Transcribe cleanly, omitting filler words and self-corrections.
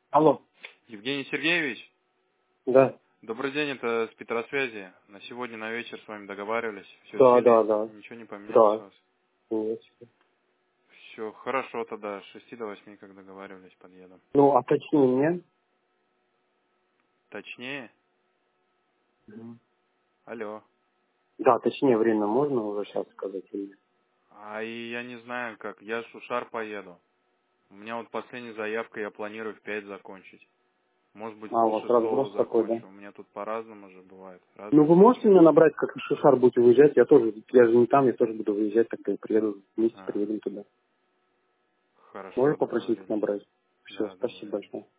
Алло. Евгений Сергеевич, Да. добрый день, это с Петросвязи. На сегодня на вечер с вами договаривались. Все в Да, силе, да, да. ничего не поменялось у Да. вас. Нет. Все хорошо тогда, с 6 до 8, как договаривались, подъеду. Ну, а точнее нет. Точнее? Мгм. Алло. Да, точнее время можно уже сейчас сказать или нет? А и я не знаю как, я с Ушар поеду. У меня вот последняя заявка, я планирую в 5 закончить. Может быть, А, у вас полшестого разброс такой, да? закончу. У меня тут по-разному же бывает. Ну, Разные вы можете меня случаи. набрать, как в Шишар будете выезжать? Я же не там, я тоже буду выезжать, тогда и приеду, вместе А, приедем туда. хорошо, Можешь попросить договорились. набрать? Все, Да, спасибо договорились. большое.